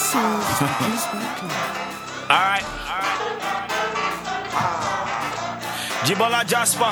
Alright. Jibola Jasper.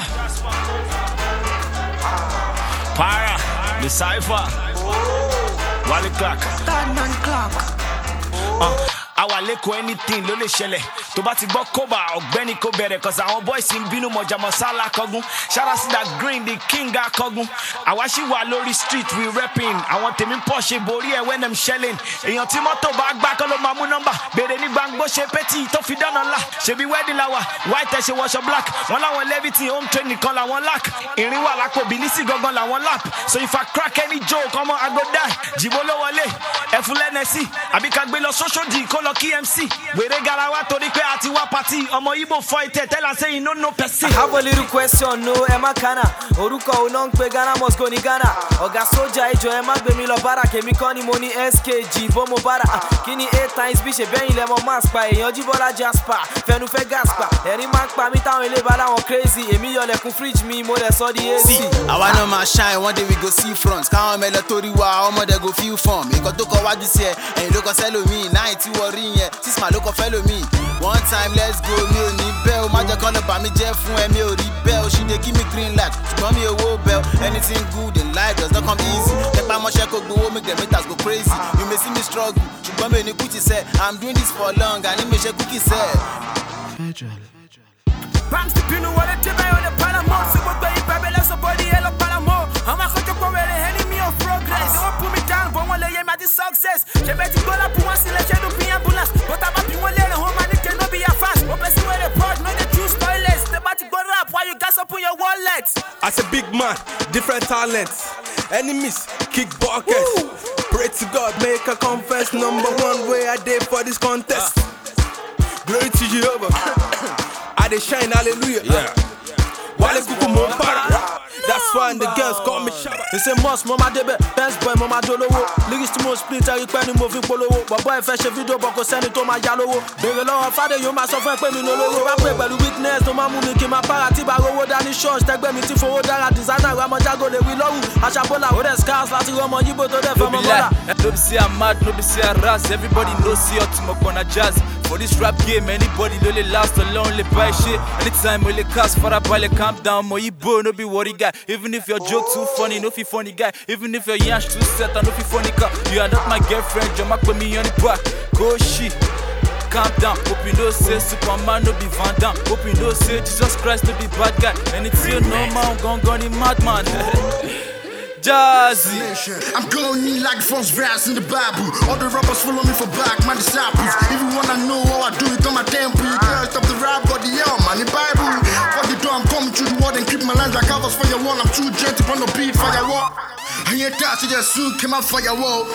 Para. The Cypher. Wally Clark. Batman Clark. Àwa lẹ́kọ̀ọ́ anything ló lè ṣẹlẹ̀ tó bá ti gbọ́ kóbà ọ̀gbẹ́ni kò bẹ̀rẹ̀ cause àwọn boys ń bínú mọ̀jàmọ̀ sálà kọ́gún shout out to that green the king akọ́gún àwa ṣì wà lórí street we rapping àwọn tèmi pọ̀ ṣe borí ẹ̀ when I'm shelling èèyàn tí mọ́tò bá gbá kọ́ ló máa mú nọ́mbà bèrè ní gbàngbó ṣe pétì tó fi dáná ńlá ṣebí wedding la wà white ẹ̀ ṣe wọṣọ black wọn láwọn levity home train nìkan làwọn lack ìrìn wà lápò bìlísì gangan làwọn lap so if I crack any joke ọmọ I go die jìbó ló wọlé ẹ̀fún lẹ́nẹ̀sì àbí ká gbé lọ sóṣòdì kó lọ KMC wèrè garawa torí pé àti wá party ọmọ Igbo fọ ìtẹ̀ tell her say you no know person. I have a little question no Emma Kana orúkọ ò lọ ń pe Ghana must go ní Ghana ọ̀gá sójà ìjọ ẹ má gbé mi lọ bára kèmí kọ́ ni mo ní SKG bó mo bára kí ni 8 times bí ṣe bẹ́yìn lẹ́mọ̀ mass pa èèyàn Jíbọ́lá Jasper fẹnu fẹ́ gas pa ẹ̀rín máa ń pa mí táwọn ilé bá láwọn crazy èmi yọlẹ̀kùn fridge mi mo lẹ̀ sọ́ di AC. àwa náà máa shine one day we go see front káwọn mẹ́lẹ̀ torí wa ọmọdé go feel form nǹkan tó kọ wájú sí ẹ ẹ̀yìn ló kọ sẹ́lòmíì náà tí wọ́n rí yẹn sísmà ló kọ fẹ́lòmíì one time let's go mi ò ní bẹ́ẹ̀ o má jẹ́ kọ́ lọ bà mí jẹ́ fún ẹ mi ò rí bẹ́ẹ̀ o she dey give me green light ṣùgbọ́n mi ò wó bẹ́ẹ̀ o anything good in life does not come easy nípa mọ́ṣẹ́ kó gbowó make the meters go crazy you may see me struggle ṣùgbọ́n mi ò ní kùtì sẹ́ I'm doing this for long àní mi ṣe kúkì sẹ́. Bams ti bínú wọlé débẹ̀ yóò lè palamọ́ sí gbogbo ìbẹ̀bẹ̀ lẹ́sọ̀ bọ́dí ẹ lọ palamọ́ àwọn akọ́jọpọ̀ wẹ̀rẹ̀ enemy of progress wọ́n put me down bọ́ wọn lè yẹ máa di success ṣẹbẹ̀ ti gbọ́dọ̀ bù wọ́n sílẹ̀ ṣẹ́dún bí ambulance bọ́tà bá bí wọ́n lérè wọ́n máa ní kẹ́ no be your fans wọ́n bẹ̀ sí wẹ̀rẹ̀ purge no dey choose toilets tẹ́ bá ti gbọ́dọ̀ rap why you gas up on your wallet. As a big man, different talents, enemies, kick buckets. Pray to God, make a confess. Number one way I did for this contest. Glory to Jehovah. I dey shine, hallelujah. Yeah. Wale kuku mo para. That's why the girls call me Shabba. They say must mama debe, best boy mama dolowo. Lyrics to mo split every penny mo fi polówó. Bàbá ẹ fẹ́ ṣe fídíò bọ̀ kò sẹ́ni tó máa yá lówó. Bèrè lọ́wọ́ fàdé yóò máa sọ fún ẹ pé mi ní olówó. Wá pé pẹ̀lú weakness tó máa mú mi kí n máa para tí bá rówó dání church tẹ́gbẹ́ mi tí fowó dára designer ramọ jago lè wí lọ́rùn. Aṣàbọ̀là ó dẹ̀ scars láti rọmọ yíbo tó dẹ̀ fẹ́ mọ́ bọ́là. No be say I'm mad, no be say I'm ras. Everybody knows see how to make on a jazz. For this rap game, anybody no let last alone, let buy shit. Anytime we let cast for a ballet, calm down, my Igbo, no be worry guy. Even if your joke too funny, no fi funny guy. Even if your yash too set, I no fi funny car. You are not my girlfriend, you might put me on the back. Go shit, calm down. Hope you know say Superman no be Van Damme. Hope you know say Jesus Christ no be bad guy. Anything you know, man, gone the madman. Jazzy. I'm going in like the first verse in the Bible. All the rappers follow me for back, my disciples. Even when I know how I do it on my temple, you can't stop the rap, but the hell, man, the Bible. What you do, I'm coming through the world and keep my lines like covers for your wall. I'm too gentle on the beat, firewall. I ain't touching that soon, came out firewall.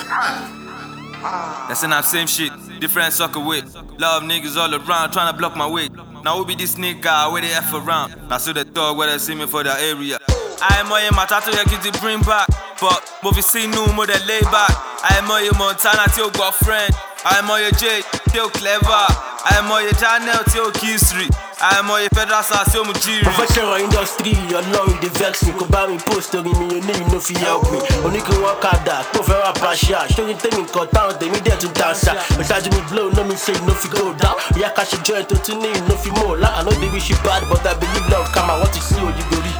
That's not same shit, different sucker with. Love niggas all around, trying to block my way. Now who be this nigga, where they F around? I see the thug where they see me for the area. I am my tattoo here to bring back, but movie see new more than lay back. I am my Montana till girlfriend. I am my J till clever. I am my Channel till Kisri. I am my Federal till Mujiri. Professional industry, you're not in the vex me. Come me post to me, you need no fi help me. Only can work out that, prefer a pasha. Story tell me cut down, they me there to dance. Besides me blow, no me say no fi go down. Yeah, cash a joint to need no fi more. I know they wish you bad, but I believe love come. I want to see what you go read.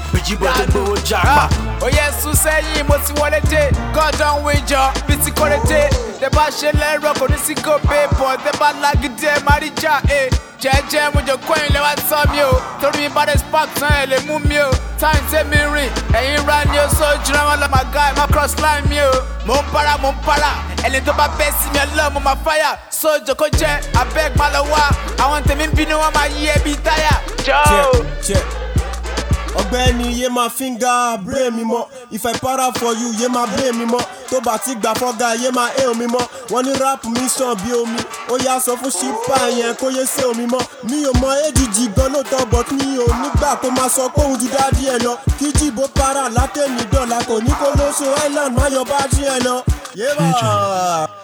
Oh yes, so say you must want to take. God don't wait your busy quality. The passion let rock on the single paper. The bad like it, Marija, eh? Jam with your coin, let us some you. Told me about the spark, time, let move you. Time, say me ring. And you run your soul, drama like my guy, my cross line, you. Mompara. And it's about best in your love, my fire. So, Joko Jet, I beg my lawa. I want them in Bino, my year be tired. Check. Ọ̀gbẹ́ni yé máa finger brain mi mọ́. If I para for you yé máa brain mi mọ́. Tó bá ti gbà fọ́gà yé máa hail mi mọ́. Wọ́n ní rap mi sàn bí omi. Ó yá sọ fún ṣípà yẹn kó yé sí omi mọ́. Mi ò mọ AGG gan lóòótọ́ but mi ò nígbà kó máa sọ pé òun ju dádì ẹ̀ lọ. Kí Jíbó para látẹ̀mí dọ̀là kò ní kó lóṣù island má yọ bá jí ẹ̀ lọ. Yé bá.